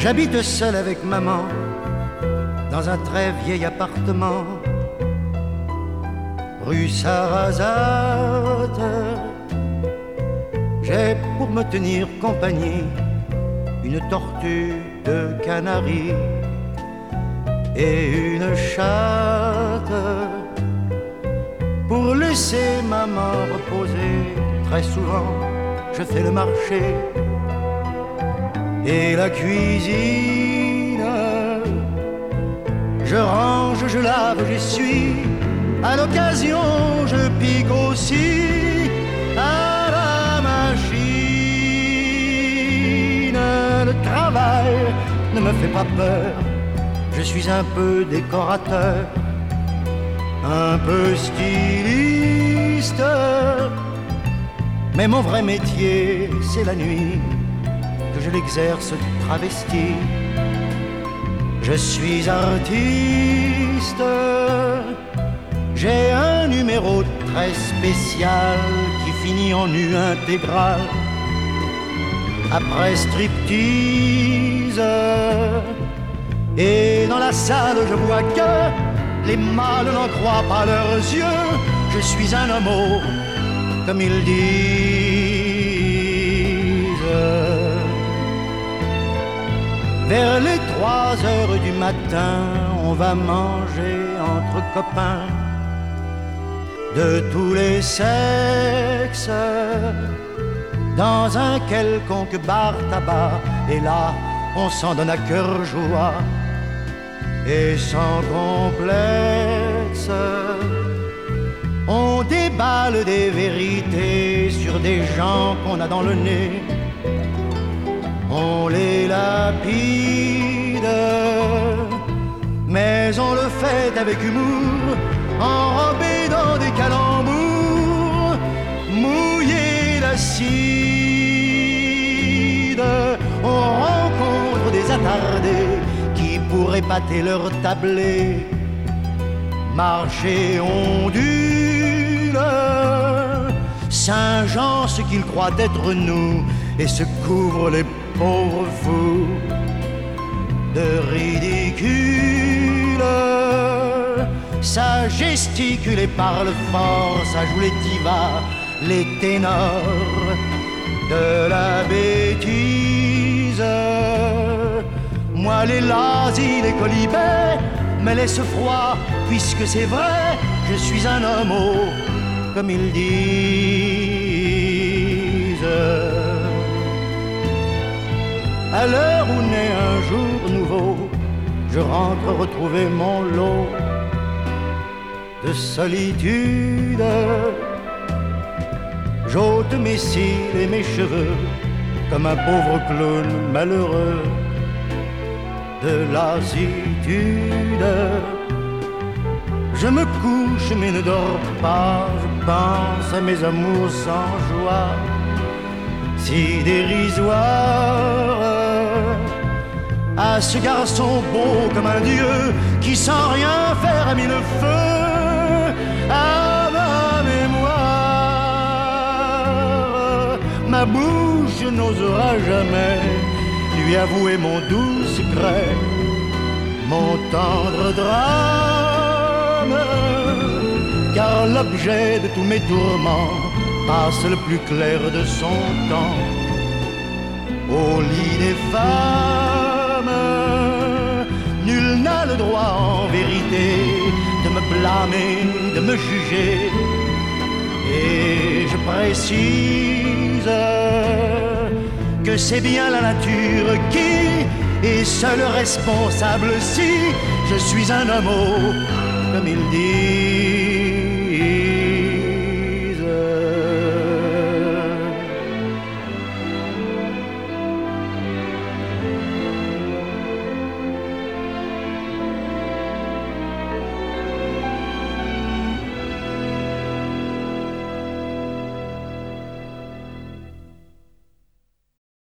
J'habite seul avec maman dans un très vieil appartement, rue Sarrazate. J'ai pour me tenir compagnie une tortue de Canaries et une chatte. Pour laisser maman reposer, très souvent je fais le marché et la cuisine. Je range, je lave, j'essuie. À l'occasion, je pique aussi à la machine. Le travail ne me fait pas peur. Je suis un peu décorateur, un peu styliste. Mais mon vrai métier, c'est la nuit, que je l'exerce travesti. Je suis artiste. J'ai un numéro très spécial qui finit en nu intégral. Après striptease. Et dans la salle je vois que les mâles n'en croient pas leurs yeux. Je suis un homo, comme ils disent. Vers les 3 heures du matin, on va manger entre copains de tous les sexes dans un quelconque bar tabac. Et là, on s'en donne à cœur joie et sans complexe. On déballe des vérités sur des gens qu'on a dans le nez. On les lapide, mais on le fait avec humour, enrobé dans des calembours, mouillé d'acide. On rencontre des attardés qui pourraient épater leur tablé. Marcher ondule, Saint-Jean ce qu'ils croient être nous, et se couvrent les pauvres fous de ridicule. Ça gesticule et parle fort, ça joue les divas, les ténors de la bêtise. Moi les lazis, les colibets me laissent froid, puisque c'est vrai, je suis un homo, comme ils disent. À l'heure où naît un jour nouveau, je rentre retrouver mon lot de solitude. J'ôte mes cils et mes cheveux comme un pauvre clown malheureux de lassitude. Je me couche mais ne dors pas, je pense à mes amours sans joie, si dérisoires, à ce garçon beau comme un dieu qui sans rien faire a mis le feu à ma mémoire. Ma bouche n'osera jamais lui avouer mon doux secret, mon tendre drame, car l'objet de tous mes tourments passe le plus clair de son temps au lit des femmes. Nul n'a le droit en vérité de me blâmer, de me juger. Et je précise que c'est bien la nature qui est seule responsable si je suis un homo, comme il dit.